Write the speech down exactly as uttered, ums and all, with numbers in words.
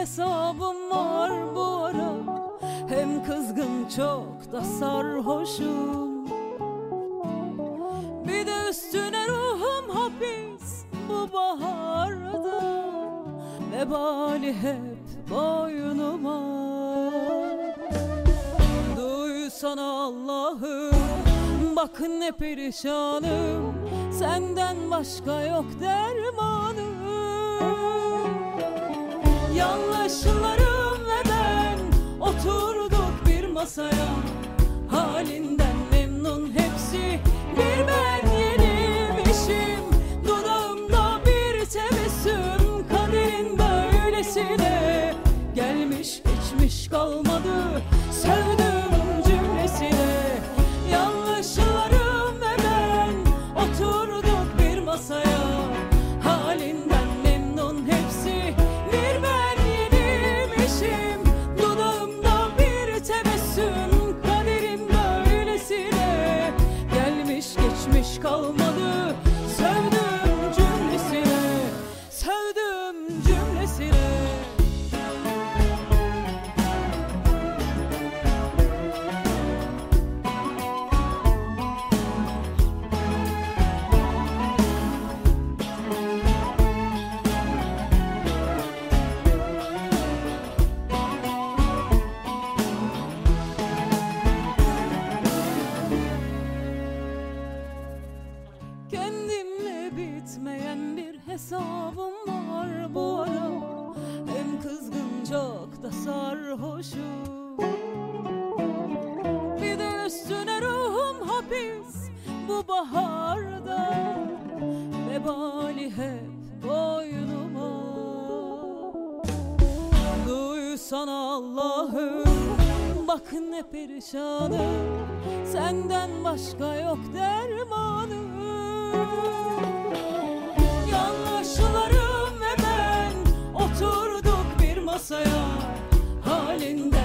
hesabım var bu ara. Hem kızgın çok da sarhoşum. Bir de üstüne ruhum hapis bu baharda. Vebali hep boynuma. Duysana Allah'ım, bak ne perişanım. Senden başka yok dermanım. Yanlışlarım ve ben oturduk bir masaya. Halinden memnun hepsi, bir ben yenilmişim. Dudağımda bir tebessüm, kaderin böylesine. Gelmiş geçmiş kalmadı sevdum cümlesine. Yanlışlarım ve ben oturduk bir masaya. Halinden memnun hepsi, bir ben yenilmişim. Dudağımda bir tebessüm, kaderin böylesine. Gelmiş geçmiş kalmadı sevdum cümlesine. Sevdum cümlesine. Kendimle bitmeyen bir hesabım var bu ara. Hem kızgın çok da sarhoşum. Bir de üstüne ruhum hapis bu baharda. Vebali hep boynuma. Duysana Allah'ım, bak ne perişanım. Senden başka yok dermanım. Yanlışlarım ve ben oturduk bir masaya. Halinden